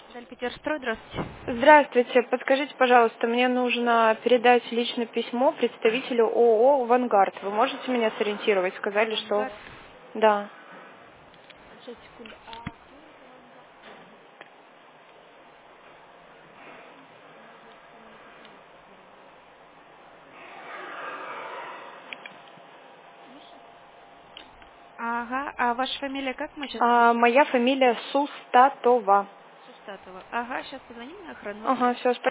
Дальпетерстрой, здравствуйте. Здравствуйте, подскажите, пожалуйста, мне нужно передать личное письмо представителю ООО «Вангард». Вы можете меня сориентировать? Сказали, что... Авангард. Да. Сейчас, секунду. А кто это авангард? Может, там какие перевод? Миша? Ага, а ваша фамилия как мы сейчас слышим? Моя фамилия Сустатова. Сустатова. Ага, сейчас позвоним на охрану, Ага, окей? все,